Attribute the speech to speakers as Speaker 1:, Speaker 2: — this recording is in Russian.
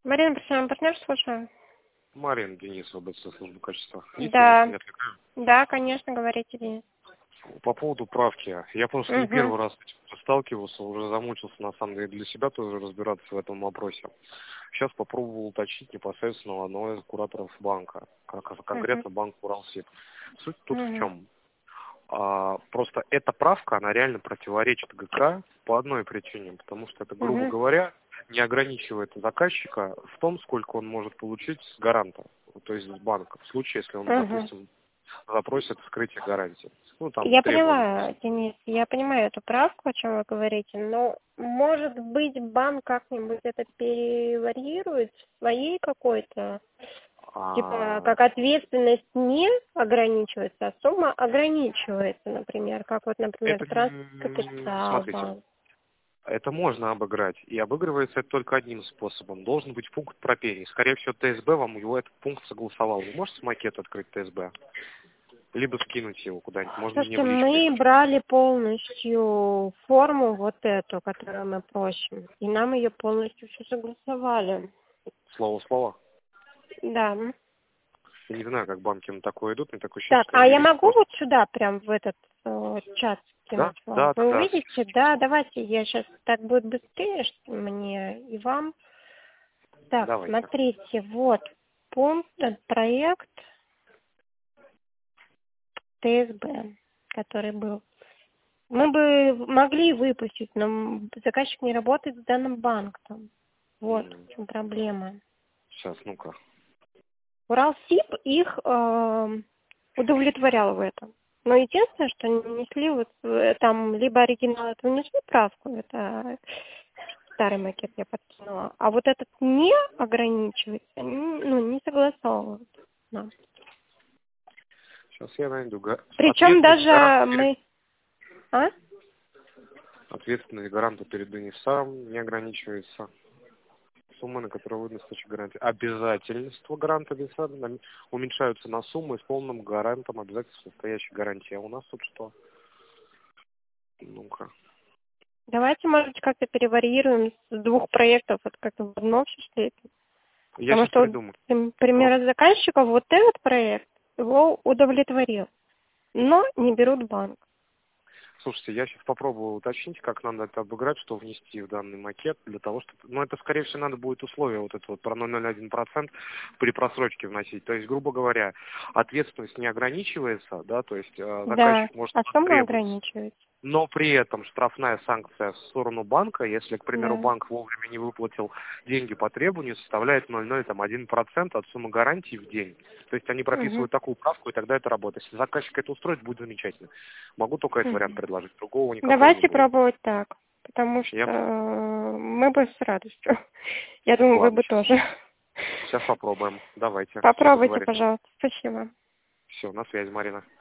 Speaker 1: Марина, профессиональный партнер, слушаю.
Speaker 2: Марина, Денис, ОБС, служба качества. Есть
Speaker 1: Да,
Speaker 2: не отвлекаю?
Speaker 1: да, конечно, говорите, Денис.
Speaker 2: По поводу правки. Я просто не
Speaker 1: Угу.
Speaker 2: первый раз с этим сталкивался, уже замучился, на самом деле, для себя тоже разбираться в этом вопросе. Сейчас попробовал уточнить непосредственно у одного из кураторов банка, конкретно банк Уралсиб. Суть тут в
Speaker 1: Угу.
Speaker 2: чем? Просто эта правка, она реально противоречит ГК по одной причине, потому что это, грубо
Speaker 1: Угу.
Speaker 2: говоря, не ограничивает заказчика в том, сколько он может получить с гаранта, то есть с банка, в случае, если он,
Speaker 1: Угу.
Speaker 2: допустим, запросит вскрытие гарантии. Ну, там,
Speaker 1: Я
Speaker 2: требования.
Speaker 1: поняла, Денис, я понимаю эту правку, о чем вы говорите, но, может быть, банк как-нибудь это переварьирует в своей какой-то, типа,
Speaker 2: А,
Speaker 1: как ответственность не ограничивается, а сумма ограничивается, например, как вот, например,
Speaker 2: это,
Speaker 1: Транскапитал
Speaker 2: смотрите,
Speaker 1: банк.
Speaker 2: это можно обыграть, и обыгрывается это только одним способом. Должен быть пункт пропений. Скорее всего, ТСБ вам его этот пункт согласовал. Вы можете макет открыть ТСБ? Либо скинуть его куда-нибудь, можно мне
Speaker 1: Слушайте,
Speaker 2: в личку.
Speaker 1: мы брали полностью форму вот эту, которую мы просим, и нам ее полностью все согласовали.
Speaker 2: Слово в слово.
Speaker 1: Да.
Speaker 2: Я не знаю, как банки на такое идут, мне такое ощущение,
Speaker 1: Так,
Speaker 2: что
Speaker 1: а
Speaker 2: они
Speaker 1: я
Speaker 2: риск
Speaker 1: могу
Speaker 2: просто...
Speaker 1: вот сюда прям в этот чат
Speaker 2: Да,
Speaker 1: скинуть вам?
Speaker 2: да, да,
Speaker 1: Вы
Speaker 2: да.
Speaker 1: увидите? Да, давайте, я сейчас, так будет быстрее что мне и вам. Так,
Speaker 2: Давайте.
Speaker 1: смотрите, вот пункт, проект ТСБ, который был. Мы бы могли выпустить, но заказчик не работает с данным банком. Вот в чем проблема.
Speaker 2: Сейчас, ну-ка.
Speaker 1: Уралсиб их удовлетворял в этом. Но единственное, что они внесли вот там либо оригинал этого внесли правку, это старый макет я подкинула, а вот этот не ограничивается, ну, не согласовывают. Да.
Speaker 2: Сейчас я найду.
Speaker 1: Причем
Speaker 2: Ответственность гаранта
Speaker 1: даже мы... А?
Speaker 2: ответственность гаранта перед бенефициаром не ограничивается. Суммы, на которые выдан случай гарантии. Обязательства гаранта бенефициара уменьшаются на суммы с полным гарантом обязательств состоящей гарантии. А у нас тут что? Ну-ка.
Speaker 1: Давайте, может, как-то перевариируем с двух проектов, вот как в одно все слепим.
Speaker 2: Я
Speaker 1: Потому
Speaker 2: сейчас
Speaker 1: что, вот,
Speaker 2: придумаю.
Speaker 1: пример заказчика, вот этот проект его удовлетворил, но не берут банк.
Speaker 2: Слушайте, я сейчас попробую уточнить, как надо это обыграть, что внести в данный макет, для того, чтобы... Ну, это, скорее всего, надо будет условие вот это вот про 0,01% при просрочке вносить. То есть, грубо говоря, ответственность не ограничивается, да, то есть
Speaker 1: Да,
Speaker 2: заказчик может
Speaker 1: а сумма
Speaker 2: требовать,
Speaker 1: ограничивается.
Speaker 2: но при этом штрафная санкция в сторону банка, если, к примеру,
Speaker 1: Да.
Speaker 2: банк вовремя не выплатил деньги по требованию, составляет 0,01% от суммы гарантии в день. То есть они
Speaker 1: Угу.
Speaker 2: прописывают такую правку, и тогда это работает. Если заказчик это устроит, будет замечательно. Могу только этот вариант
Speaker 1: Угу.
Speaker 2: предложить, другого никакого не
Speaker 1: Давайте
Speaker 2: будет.
Speaker 1: пробовать так, потому
Speaker 2: Я...
Speaker 1: что мы бы с радостью. Я думаю, вы
Speaker 2: Ладно,
Speaker 1: бы тоже.
Speaker 2: сейчас попробуем. Давайте, все
Speaker 1: Попробуйте,
Speaker 2: договорились.
Speaker 1: пожалуйста. Спасибо.
Speaker 2: Все, на связи, Марина.